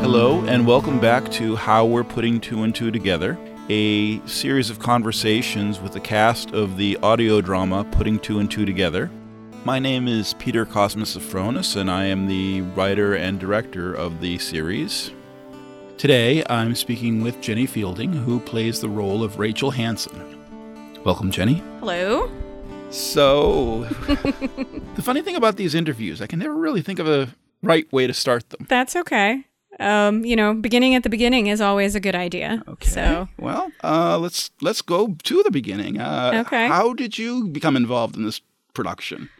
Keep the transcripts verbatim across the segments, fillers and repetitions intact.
Hello, and welcome back to How We're Putting Two and Two Together, a series of conversations with the cast of the audio drama Putting Two and Two Together. My name is Peter Kosmas-Sofronis, and I am the writer and director of the series. Today, I'm speaking with Jenny Fielding, who plays the role of Rachel Hansen. Welcome, Jenny. Hello. So, the funny thing about these interviews, I can never really think of a right way to start them. That's okay. Um, you know, beginning at the beginning is always a good idea. Okay. So, well, uh, let's let's go to the beginning. Uh, okay. How did you become involved in this production?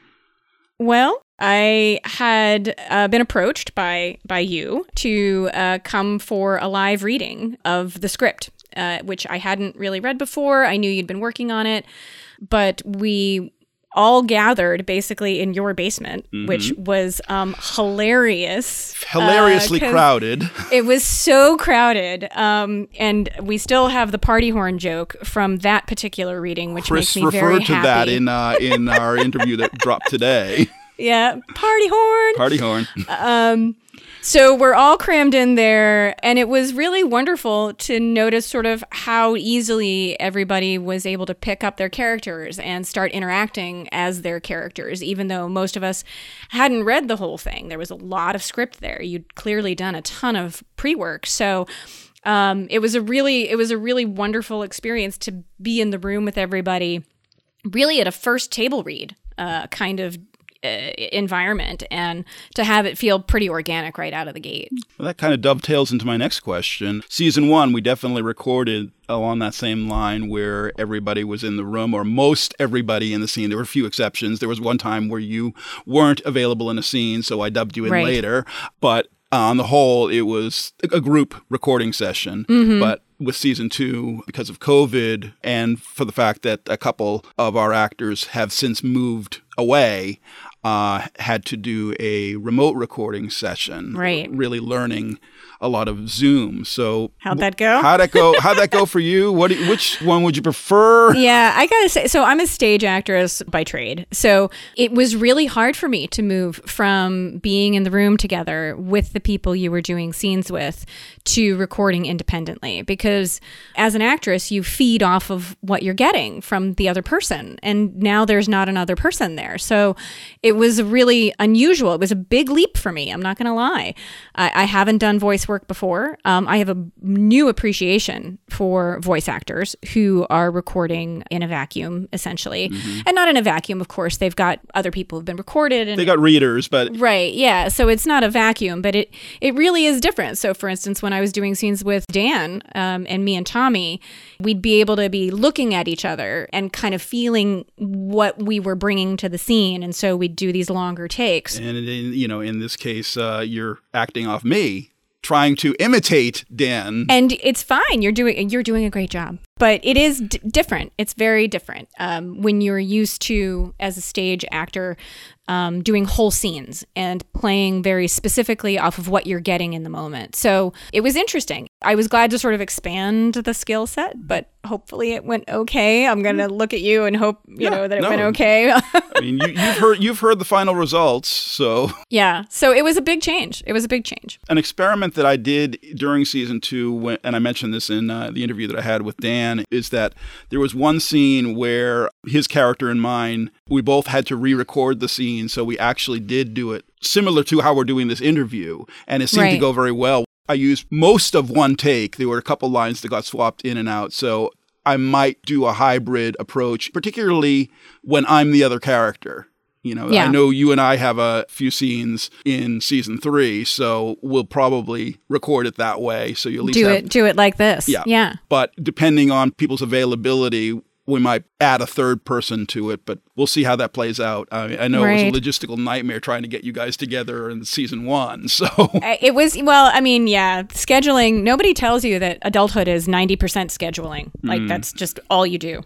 Well, I had uh, been approached by by you to uh, come for a live reading of the script, uh, which I hadn't really read before. I knew you'd been working on it, but we all gathered basically in your basement, mm-hmm. which was um, hilarious. Hilariously uh, crowded. It was so crowded. Um, and we still have the party horn joke from that particular reading, which Chris makes me very happy. Chris referred to that in, uh, in our interview that dropped today. Yeah, party horn. Party horn. um, so we're all crammed in there, and it was really wonderful to notice sort of how easily everybody was able to pick up their characters and start interacting as their characters, even though most of us hadn't read the whole thing. There was a lot of script there. You'd clearly done a ton of pre-work, so um, it was a really, it was a really wonderful experience to be in the room with everybody, really at a first table read uh, kind of Uh, environment, and to have it feel pretty organic right out of the gate. Well, that kind of dovetails into my next question. Season one, we definitely recorded along that same line where everybody was in the room, or most everybody in the scene. There were a few exceptions. There was one time where you weren't available in a scene, so I dubbed you in right. later. But uh, on the whole, it was a group recording session. Mm-hmm. But with season two, because of COVID, and for the fact that a couple of our actors have since moved away, uh, had to do a remote recording session. Right. Really learning a lot of Zoom. So how'd that go? How'd that go? How'd that go for you? What? Do, which one would you prefer? Yeah, I gotta say, so I'm a stage actress by trade. So it was really hard for me to move from being in the room together with the people you were doing scenes with to recording independently, because as an actress, you feed off of what you're getting from the other person. And now there's not another person there. So it was really unusual. It was a big leap for me. I'm not going to lie. I, I haven't done voice work before. Um, I have a new appreciation for voice actors who are recording in a vacuum, essentially. Mm-hmm. And not in a vacuum, of course. They've got other people who've been recorded. And they got readers, but... Right, yeah. So it's not a vacuum, but it, it really is different. So for instance, when I was doing scenes with Dan um, and me and Tommy, we'd be able to be looking at each other and kind of feeling what we were bringing to the scene. And so we'd do these longer takes. And, in, you know, in this case, uh, you're acting off me, trying to imitate Dan. And it's fine. You're doing you're doing a great job. But it is d- different. It's very different um, when you're used to, as a stage actor, um, doing whole scenes and playing very specifically off of what you're getting in the moment. So it was interesting. I was glad to sort of expand the skill set, but hopefully it went okay. I'm going to look at you and hope, you yeah, know, that it no. went okay. I mean, you, you've heard you've heard the final results, so... Yeah, so it was a big change. It was a big change. An experiment that I did during season two, when, and I mentioned this in uh, the interview that I had with Dan, is that there was one scene where his character and mine, we both had to re-record the scene, so we actually did do it similar to how we're doing this interview, and it seemed right. to go very well. I used most of one take. There were a couple lines that got swapped in and out, so I might do a hybrid approach, particularly when I'm the other character. You know, yeah. I know you and I have a few scenes in season three, so we'll probably record it that way. So you at least do have, it, do it like this. Yeah, yeah. But depending on people's availability, we might add a third person to it, but we'll see how that plays out. I, I know right. it was a logistical nightmare trying to get you guys together in season one. So it was, well, I mean, yeah, scheduling. Nobody tells you that adulthood is ninety percent scheduling. Like mm. that's just all you do.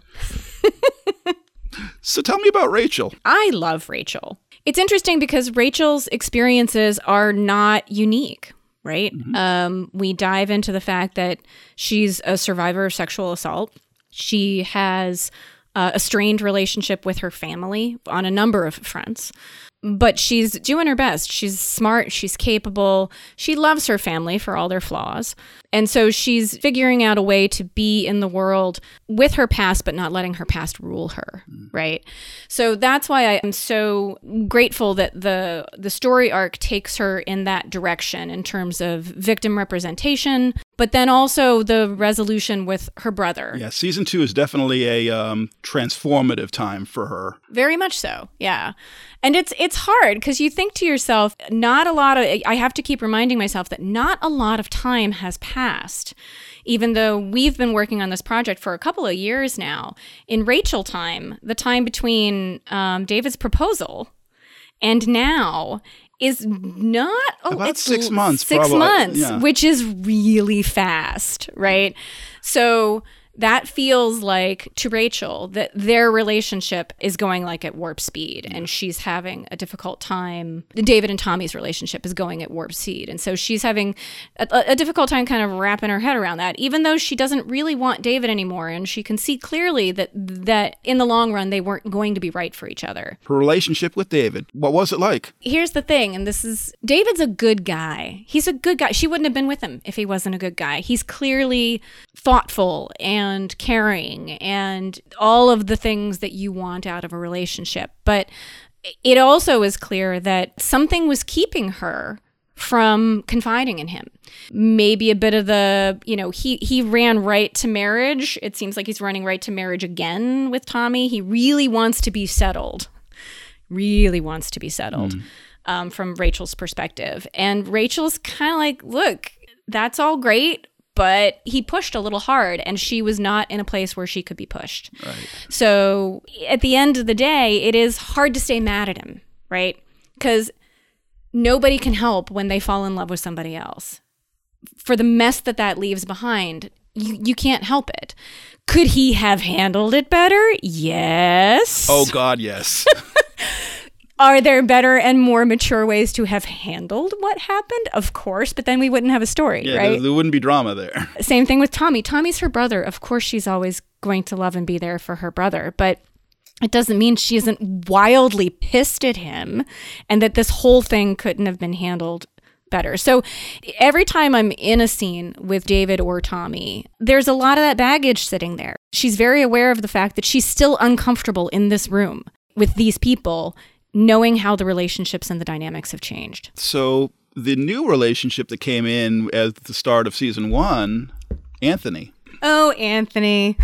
So tell me about Rachel. I love Rachel. It's interesting because Rachel's experiences are not unique, right? Mm-hmm. Um, we dive into the fact that she's a survivor of sexual assault. She has uh, a strained relationship with her family on a number of fronts. but she's doing her best. She's smart. She's capable. She loves her family for all their flaws. And so she's figuring out a way to be in the world with her past, but not letting her past rule her, mm. right? So that's why I am so grateful that the the story arc takes her in that direction in terms of victim representation, but then also the resolution with her brother. Yeah, season two is definitely a um, transformative time for her. Very much so, yeah. And it's it's hard because you think to yourself, not a lot of, I have to keep reminding myself that not a lot of time has passed, even though we've been working on this project for a couple of years now. In Rachel time, the time between um, David's proposal and now is not oh, about it's six months, six probably. months, yeah. which is really fast, right? So that feels like, to Rachel, that their relationship is going like at warp speed, and she's having a difficult time. David and Tommy's relationship is going at warp speed, and so she's having a, a difficult time kind of wrapping her head around that, even though she doesn't really want David anymore, and she can see clearly that that in the long run they weren't going to be right for each other. Her relationship with David, what was it like? Here's the thing, and this is, David's a good guy. He's a good guy. She wouldn't have been with him if he wasn't a good guy. He's clearly thoughtful and and caring and all of the things that you want out of a relationship. But it also is clear that something was keeping her from confiding in him. Maybe a bit of the, you know, he, he ran right to marriage. It seems like he's running right to marriage again with Tommy. He really wants to be settled, really wants to be settled mm. um, from Rachel's perspective. And Rachel's kind of like, look, that's all great, but he pushed a little hard, and she was not in a place where she could be pushed. Right. So at the end of the day, it is hard to stay mad at him, right? Because nobody can help when they fall in love with somebody else. For the mess that that leaves behind, you, you can't help it. Could he have handled it better? Yes. Oh, God, yes. Are there better and more mature ways to have handled what happened? Of course, but then we wouldn't have a story, yeah, right? There, there wouldn't be drama there. Same thing with Tommy. Tommy's her brother. Of course, she's always going to love and be there for her brother, but it doesn't mean she isn't wildly pissed at him and that this whole thing couldn't have been handled better. So every time I'm in a scene with David or Tommy, there's a lot of that baggage sitting there. She's very aware of the fact that she's still uncomfortable in this room with these people, knowing how the relationships and the dynamics have changed. So the new relationship that came in at the start of season one, Anthony. Oh, Anthony.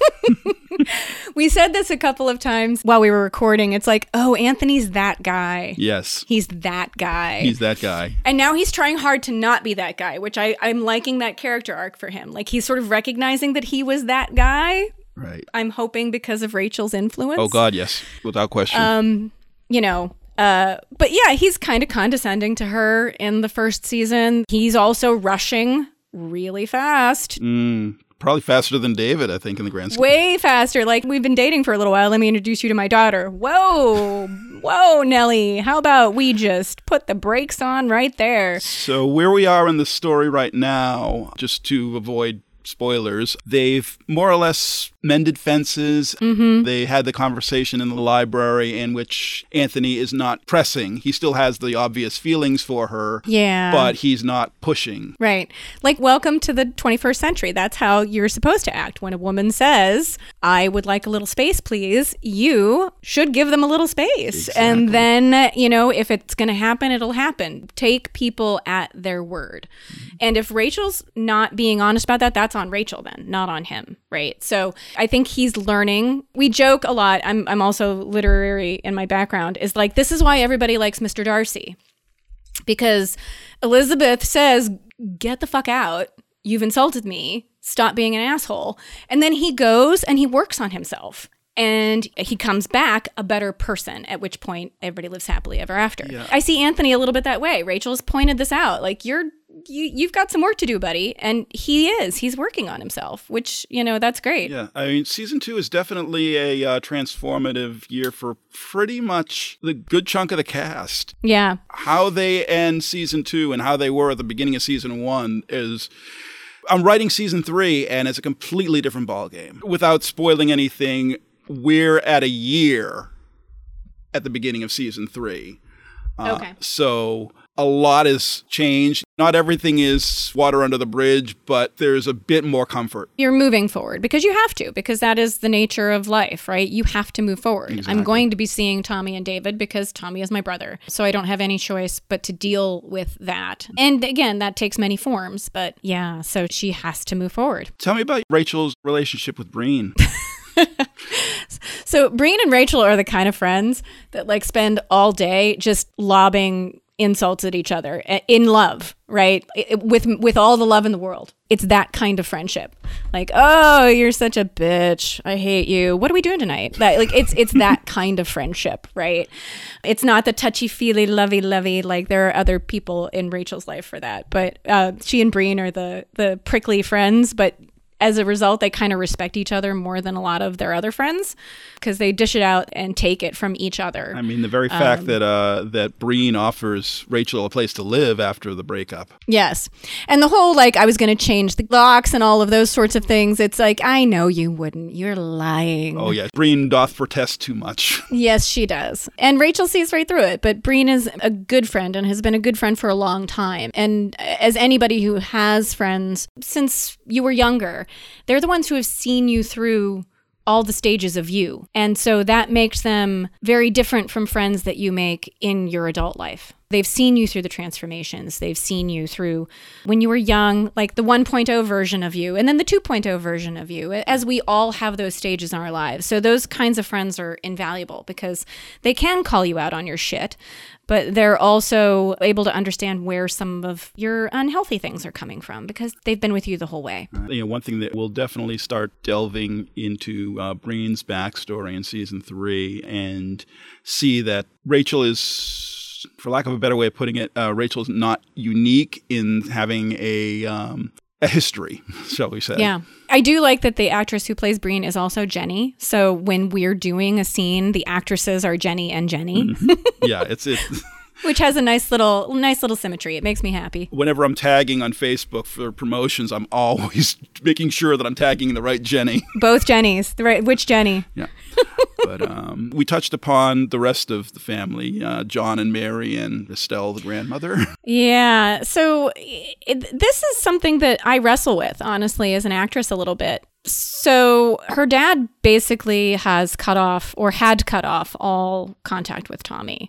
We said this a couple of times while we were recording. It's like, oh, Anthony's that guy. Yes. He's that guy. He's that guy. And now he's trying hard to not be that guy, which I, I'm liking that character arc for him. Like, he's sort of recognizing that he was that guy. Right. I'm hoping because of Rachel's influence. Oh, God, yes. Without question. Um... You know, uh, but yeah, he's kind of condescending to her in the first season. He's also rushing really fast. Mm, probably faster than David, I think, in the grand scheme. Way faster. Like, we've been dating for a little while. Let me introduce you to my daughter. Whoa, whoa, Nellie. How about we just put the brakes on right there? So where we are in the story right now, just to avoid spoilers, they've more or less mended fences. Mm-hmm. They had the conversation in the library in which Anthony is not pressing. He still has the obvious feelings for her, yeah, but he's not pushing. Right. Like, welcome to the twenty-first century. That's how you're supposed to act. When a woman says, I would like a little space, please, you should give them a little space. Exactly. And then, you know, if it's going to happen, it'll happen. Take people at their word. Mm-hmm. And if Rachel's not being honest about that, that's on Rachel then, not on him, right? So I think he's learning. We joke a lot. I'm I'm also literary in my background. Is like, this is why everybody likes Mister Darcy. Because Elizabeth says, get the fuck out. You've insulted me. Stop being an asshole. And then he goes and he works on himself. And he comes back a better person, at which point everybody lives happily ever after. Yeah. I see Anthony a little bit that way. Rachel's pointed this out. Like, you're, you, you've got some work to do, buddy. And he is. He's working on himself, which, you know, that's great. Yeah. I mean, season two is definitely a uh, transformative year for pretty much the good chunk of the cast. Yeah. How they end season two and how they were at the beginning of season one is... I'm writing season three, and it's a completely different ballgame. Without spoiling anything, we're at a year at the beginning of season three. Uh, Okay. So a lot has changed. Not everything is water under the bridge, but there's a bit more comfort. You're moving forward because you have to, because that is the nature of life, right? You have to move forward. Exactly. I'm going to be seeing Tommy and David because Tommy is my brother. So I don't have any choice but to deal with that. And again, that takes many forms, but yeah, so she has to move forward. Tell me about Rachel's relationship with Breen. So Breen and Rachel are the kind of friends that like spend all day just lobbing insults at each other in love, right? With with all the love in the world. It's that kind of friendship. Like, oh, you're such a bitch. I hate you. What are we doing tonight? That, like, it's it's that kind of friendship, right? It's not the touchy-feely, lovey-lovey. Like, there are other people in Rachel's life for that. But uh, she and Breen are the the prickly friends, but as a result, they kind of respect each other more than a lot of their other friends because they dish it out and take it from each other. I mean, the very fact Um, that uh, that Breen offers Rachel a place to live after the breakup. Yes. And the whole, like, I was going to change the locks and all of those sorts of things. It's like, I know you wouldn't. You're lying. Oh, yeah. Breen doth protest too much. Yes, she does. And Rachel sees right through it. But Breen is a good friend and has been a good friend for a long time. And as anybody who has friends since you were younger, they're the ones who have seen you through all the stages of you. And so that makes them very different from friends that you make in your adult life. They've seen you through the transformations. They've seen you through when you were young, like the one point oh version of you, and then the two point oh version of you, as we all have those stages in our lives. So those kinds of friends are invaluable because they can call you out on your shit, but they're also able to understand where some of your unhealthy things are coming from because they've been with you the whole way. Uh, you know, one thing that we'll definitely start delving into uh, Breen's backstory in season three and see that Rachel is, for lack of a better way of putting it, uh, Rachel's not unique in having a um, a history, shall we say. Yeah. I do like that the actress who plays Breen is also Jenny. So when we're doing a scene, the actresses are Jenny and Jenny. Mm-hmm. Yeah, it's it. Which has a nice little nice little symmetry. It makes me happy. Whenever I'm tagging on Facebook for promotions, I'm always making sure that I'm tagging the right Jenny. Both Jennys. The right, which Jenny? Yeah. But um, we touched upon the rest of the family, uh, John and Mary and Estelle, the grandmother. Yeah. So it, this is something that I wrestle with, honestly, as an actress a little bit. So her dad basically has cut off or had cut off all contact with Tommy.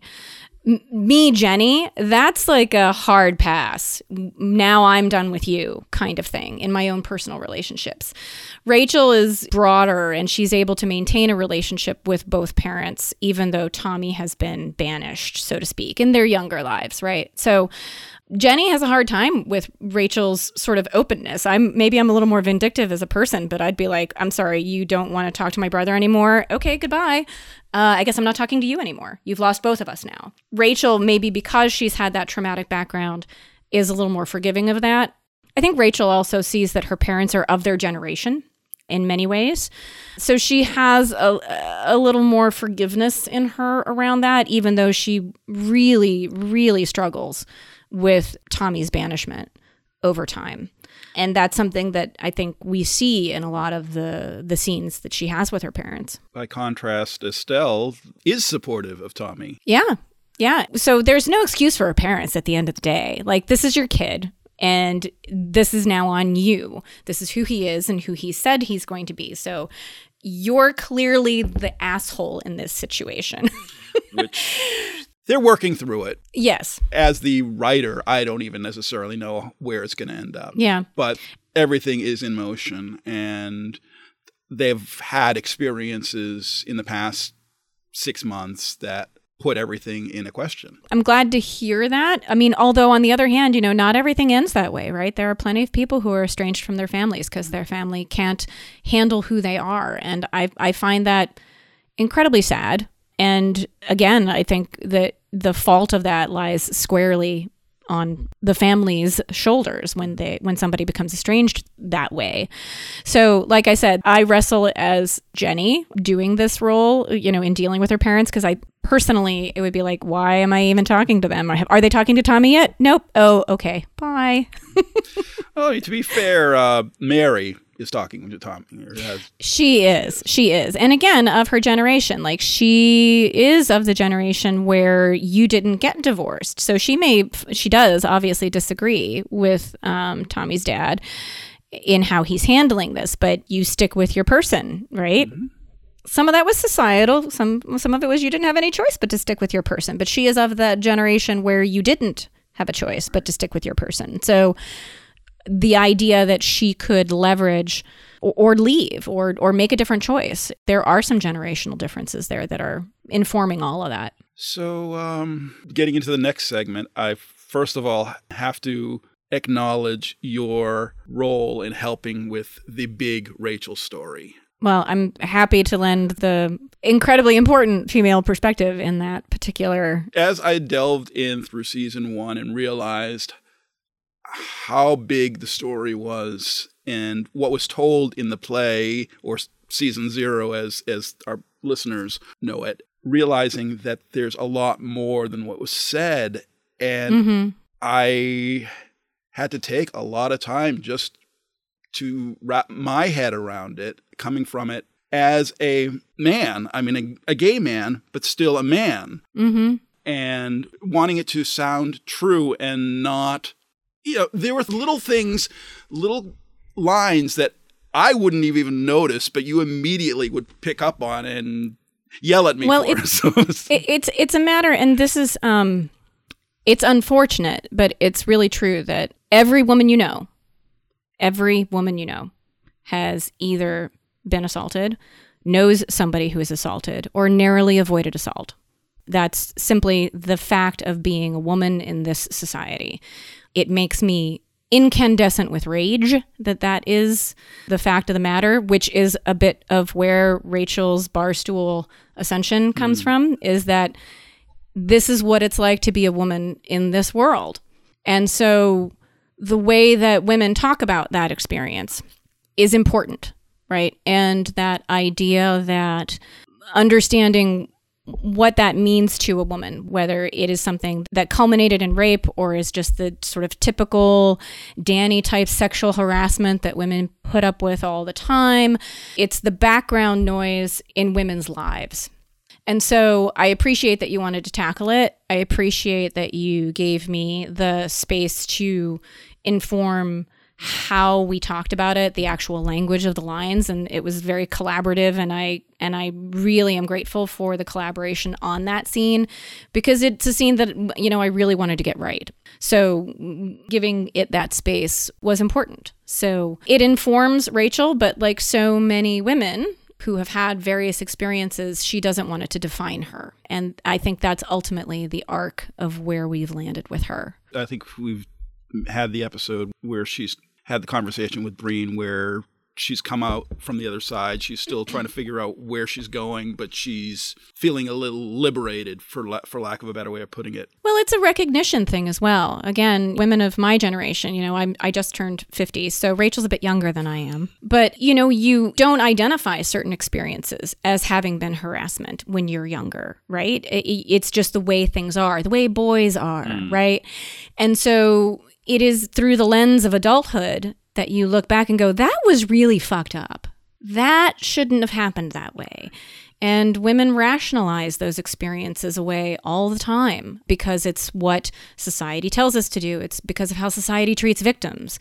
Me, Jenny, that's like a hard pass. Now I'm done with you kind of thing in my own personal relationships. Rachel is broader and she's able to maintain a relationship with both parents, even though Tommy has been banished, so to speak, in their younger lives, right? So Jenny has a hard time with Rachel's sort of openness. I'm maybe I'm a little more vindictive as a person, but I'd be like, I'm sorry, you don't want to talk to my brother anymore. Okay, goodbye. Uh, I guess I'm not talking to you anymore. You've lost both of us now. Rachel, maybe because she's had that traumatic background, is a little more forgiving of that. I think Rachel also sees that her parents are of their generation in many ways. So she has a, a little more forgiveness in her around that, even though she really, really struggles with Tommy's banishment over time. And that's something that I think we see in a lot of the, the scenes that she has with her parents. By contrast, Estelle is supportive of Tommy. Yeah. Yeah. So there's no excuse for her parents at the end of the day. Like, this is your kid, and this is now on you. This is who he is and who he said he's going to be. So you're clearly the asshole in this situation. Which... They're working through it. Yes. As the writer, I don't even necessarily know where it's going to end up. Yeah. But everything is in motion, and they've had experiences in the past six months that put everything in a question. I'm glad to hear that. I mean, although on the other hand, you know, not everything ends that way, right? There are plenty of people who are estranged from their families because their family can't handle who they are. And I, I find that incredibly sad. And again, I think that the fault of that lies squarely on the family's shoulders when they when somebody becomes estranged that way. So, like I said, I wrestle as Jenny doing this role, you know, in dealing with her parents, because I personally, it would be like, why am I even talking to them? Are they talking to Tommy yet? Nope. Oh, okay. Bye. Oh, to be fair, uh, Mary is talking to Tommy. She is. She is. And again, of her generation. Like, she is of the generation where you didn't get divorced. So she may, she does obviously disagree with um, Tommy's dad in how he's handling this, but you stick with your person, right? Mm-hmm. Some of that was societal. Some some of it was you didn't have any choice but to stick with your person. But she is of that generation where you didn't have a choice but to stick with your person. So the idea that she could leverage or, or leave or or make a different choice, there are some generational differences there that are informing all of that. So um, getting into the next segment, I first of all have to acknowledge your role in helping with the big Rachel story. Well, I'm happy to lend the incredibly important female perspective in that particular. As I delved in through season one and realized how big the story was and what was told in the play, or season zero as, as our listeners know it, realizing that there's a lot more than what was said. And mm-hmm. I had to take a lot of time just to wrap my head around it, coming from it as a man. I mean, a, a gay man, but still a man. Mm-hmm. And wanting it to sound true and not, you know, there were little things, little lines that I wouldn't have even notice, but you immediately would pick up on and yell at me well, for. It, so it, it's, it's a matter, and this is, um, it's unfortunate, but it's really true that every woman you know, every woman you know has either been assaulted, knows somebody who is assaulted, or narrowly avoided assault. That's simply the fact of being a woman in this society. It makes me incandescent with rage that that is the fact of the matter, which is a bit of where Rachel's barstool ascension comes mm. from, is that this is what it's like to be a woman in this world. And so the way that women talk about that experience is important, right? And that idea that understanding what that means to a woman, whether it is something that culminated in rape or is just the sort of typical Danny type sexual harassment that women put up with all the time. It's the background noise in women's lives. And so I appreciate that you wanted to tackle it. I appreciate that you gave me the space to inform how we talked about it, the actual language of the lines, and it was very collaborative, and I and I really am grateful for the collaboration on that scene, because it's a scene that, you know, I really wanted to get right. So giving it that space was important. So it informs Rachel, but like so many women who have had various experiences, she doesn't want it to define her. And I think that's ultimately the arc of where we've landed with her. I think we've had the episode where she's had the conversation with Breen where she's come out from the other side. She's still trying to figure out where she's going, but she's feeling a little liberated, for la- for lack of a better way of putting it. Well, it's a recognition thing as well. Again, women of my generation, you know, I'm, I just turned fifty, so Rachel's a bit younger than I am. But, you know, you don't identify certain experiences as having been harassment when you're younger, right? It, it's just the way things are, the way boys are, mm. right? And so it is through the lens of adulthood that you look back and go, that was really fucked up. That shouldn't have happened that way. And women rationalize those experiences away all the time because it's what society tells us to do. It's because of how society treats victims.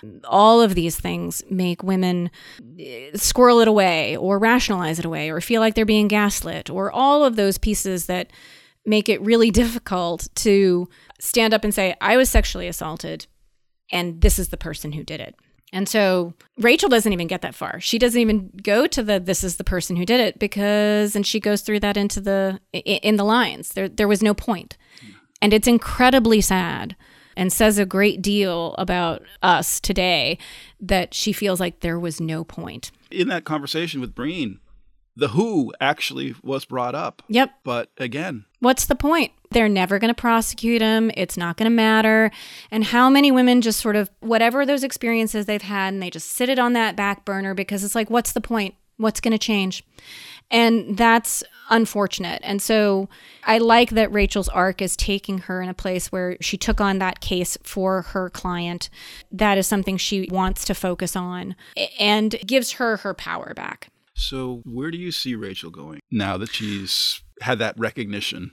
All of these things make women squirrel it away or rationalize it away or feel like they're being gaslit, or all of those pieces that make it really difficult to stand up and say, I was sexually assaulted, and this is the person who did it. And so Rachel doesn't even get that far. She doesn't even go to the, this is the person who did it, because, and she goes through that into the, in the lines. There, there was no point. And it's incredibly sad and says a great deal about us today that she feels like there was no point. In that conversation with Breen, the who actually was brought up. Yep. But again, what's the point? They're never going to prosecute him. It's not going to matter. And how many women just sort of, whatever those experiences they've had, and they just sit it on that back burner because it's like, what's the point? What's going to change? And that's unfortunate. And so I like that Rachel's arc is taking her in a place where she took on that case for her client. That is something she wants to focus on and gives her her power back. So where do you see Rachel going now that she's had that recognition?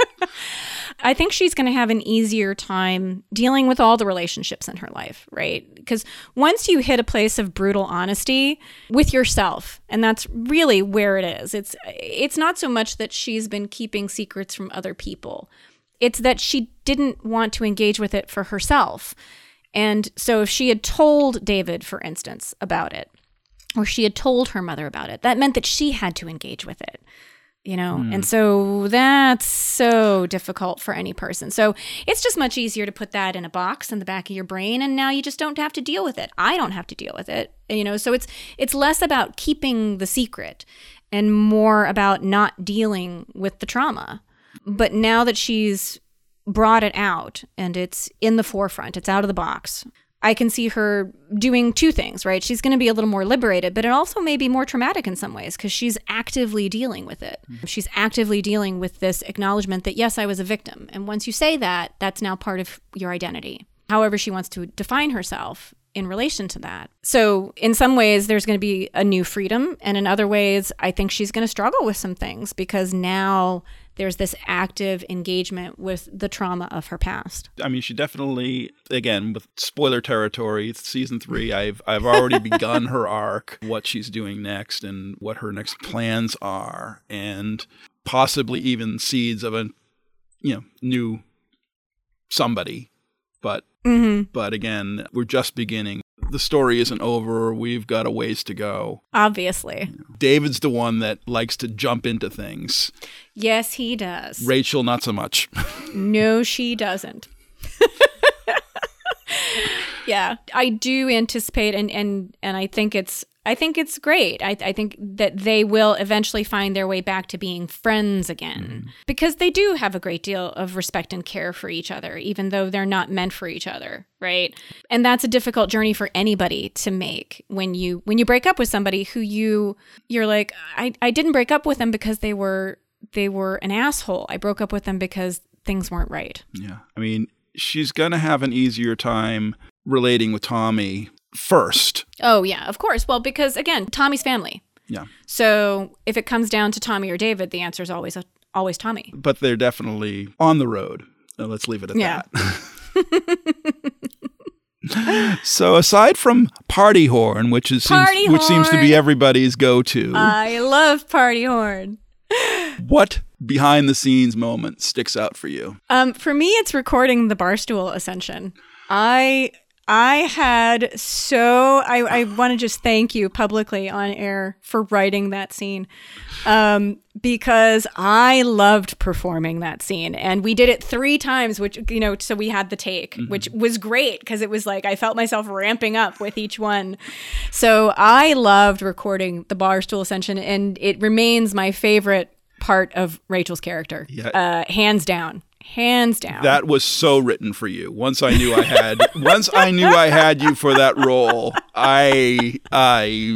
I think she's going to have an easier time dealing with all the relationships in her life, right? Because once you hit a place of brutal honesty with yourself, and that's really where it is, it's it's not so much that she's been keeping secrets from other people. It's that she didn't want to engage with it for herself. And so if she had told David, for instance, about it, or she had told her mother about it, that meant that she had to engage with it. You know, mm. and so that's so difficult for any person. So it's just much easier to put that in a box in the back of your brain, and now you just don't have to deal with it. I don't have to deal with it. You know, so it's it's less about keeping the secret and more about not dealing with the trauma. But now that she's brought it out and it's in the forefront, it's out of the box, I can see her doing two things, right? She's going to be a little more liberated, but it also may be more traumatic in some ways because she's actively dealing with it. Mm-hmm. She's actively dealing with this acknowledgement that, yes, I was a victim. And once you say that, that's now part of your identity. However she wants to define herself in relation to that. So in some ways, there's going to be a new freedom. And in other ways, I think she's going to struggle with some things because now there's this active engagement with the trauma of her past. I mean, she definitely, again, with spoiler territory, it's season three, I've I've already begun her arc, what she's doing next and what her next plans are, and possibly even seeds of a, you know, new somebody. But mm-hmm. but again, we're just beginning. The story isn't over. We've got a ways to go. Obviously. You know, David's the one that likes to jump into things. Yes, he does. Rachel, not so much. No, she doesn't. Yeah, I do anticipate, and, and, and I think it's I think it's great. I, I think that they will eventually find their way back to being friends again, mm. because they do have a great deal of respect and care for each other, even though they're not meant for each other, right? And that's a difficult journey for anybody to make when you when you break up with somebody who you you're like, I, I didn't break up with them because they were they were an asshole. I broke up with them because things weren't right. Yeah, I mean, she's gonna have an easier time relating with Tommy first. Oh, yeah, of course. Well, because, again, Tommy's family. Yeah. So if it comes down to Tommy or David, the answer is always uh, always Tommy. But they're definitely on the road. Uh, let's leave it at yeah. that. So aside from Party Horn, which is Party seems, Horn. which seems to be everybody's go-to. I love Party Horn. What behind-the-scenes moment sticks out for you? Um, for me, it's recording the Barstool Ascension. I... I had so, I, I want to just thank you publicly on air for writing that scene, um, because I loved performing that scene, and we did it three times, which, you know, so we had the take, mm-hmm. which was great because it was like, I felt myself ramping up with each one. So I loved recording the Barstool Ascension, and it remains my favorite part of Rachel's character, yeah. uh, hands down. Hands down. That was so written for you. Once I knew I had, once I knew I had you for that role, I, I,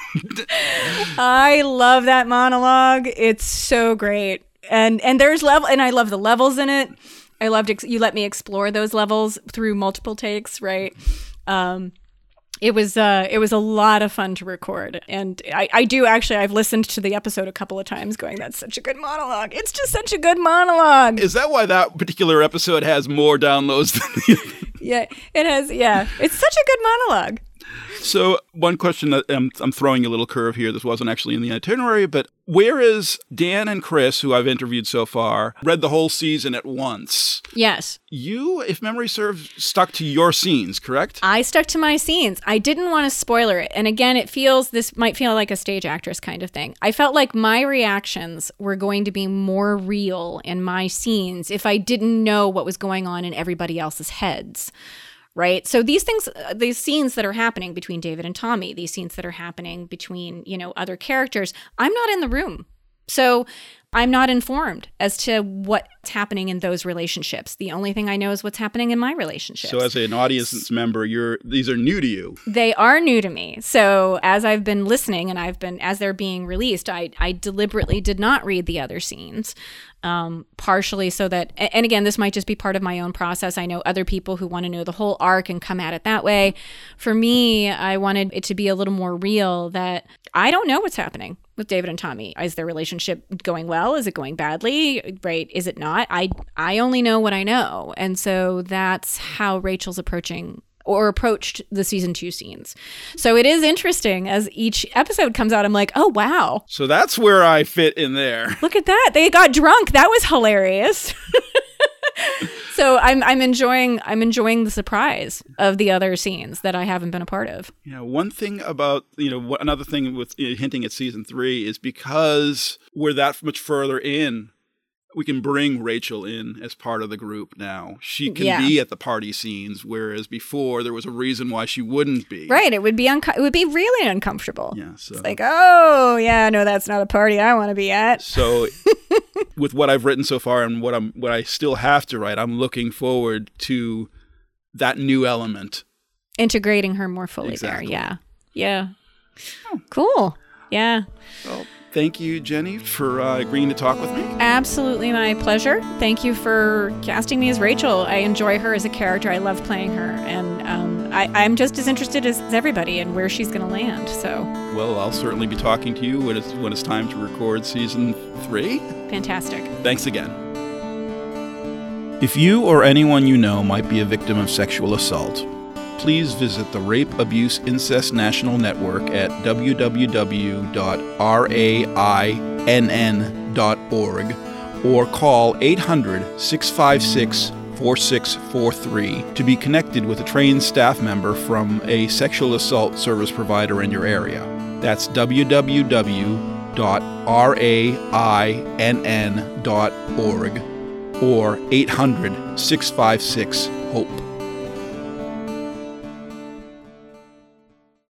I love that monologue. It's so great, and and there's level, and I love the levels in it. I loved ex- you let me explore those levels through multiple takes, right? Um, It was uh, it was a lot of fun to record, and I, I do actually I've listened to the episode a couple of times, going, "That's such a good monologue. It's just such a good monologue." Is that why that particular episode has more downloads than the other? Yeah, it has. Yeah, it's such a good monologue. So one question that I'm, I'm throwing a little curve here. This wasn't actually in the itinerary, but whereas Dan and Chris, who I've interviewed so far, read the whole season at once. Yes. You, if memory serves, stuck to your scenes, correct? I stuck to my scenes. I didn't want to spoiler it. And again, it feels, this might feel like a stage actress kind of thing. I felt like my reactions were going to be more real in my scenes if I didn't know what was going on in everybody else's heads. Right. So these things, these scenes that are happening between David and Tommy, these scenes that are happening between, you know, other characters, I'm not in the room. So I'm not informed as to what's happening in those relationships. The only thing I know is what's happening in my relationships. So as an audience member, you're these are new to you. They are new to me. So as I've been listening and I've been, as they're being released, I, I deliberately did not read the other scenes. Um, partially so that, and again, this might just be part of my own process. I know other people who want to know the whole arc and come at it that way. For me, I wanted it to be a little more real, that I don't know what's happening with David and Tommy. Is their relationship going well? Is it going badly? Right? Is it not? I, I only know what I know. And so that's how Rachel's approaching or approached the season two scenes. So it is interesting as each episode comes out. I'm like, oh, wow. So that's where I fit in there. Look at that. They got drunk. That was hilarious. So I'm I'm enjoying I'm enjoying the surprise of the other scenes that I haven't been a part of. Yeah, one thing about, you know, another thing with you know, hinting at season three is because we're that much further in, we can bring Rachel in as part of the group now. She can Yeah. be at the party scenes, whereas before there was a reason why she wouldn't be. Right. It would be unco- it would be really uncomfortable. Yeah. So, It's like, oh, yeah, no, that's not a party I want to be at. so with what I've written so far and what I'm what I still have to write, I'm looking forward to that new element. Integrating her more fully Exactly. there. Yeah. Yeah. Cool. Yeah. Well, thank you, Jenny, for uh, agreeing to talk with me. Absolutely my pleasure. Thank you for casting me as Rachel. I enjoy her as a character. I love playing her. And um, I, I'm just as interested as everybody in where she's going to land. So Well, I'll certainly be talking to you when it's, when it's time to record season three. fantastic. Thanks again. If you or anyone you know might be a victim of sexual assault, please visit the Rape Abuse Incest National Network at w w w dot rainn dot org or call eight hundred, six five six, four six four three to be connected with a trained staff member from a sexual assault service provider in your area. That's w w w dot rainn dot org or eight hundred, six five six, HOPE.